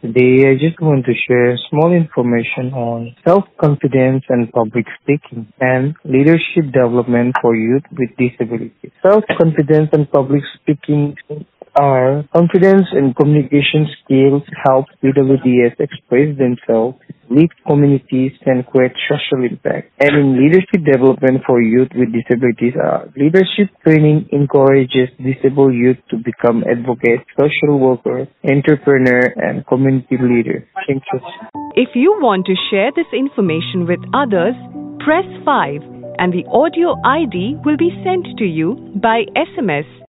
Today, I just want to share small information on self-confidence and public speaking and leadership development for youth with disabilities. Self-confidence and public speaking are confidence and communication skills help PWDs express themselves, lead communities, and create social impact. And in leadership development for youth with disabilities, leadership training encourages disabled youth to become advocates, social workers, entrepreneur, and community leaders. Thank you. If you want to share this information with others, press 5 and the audio ID will be sent to you by SMS.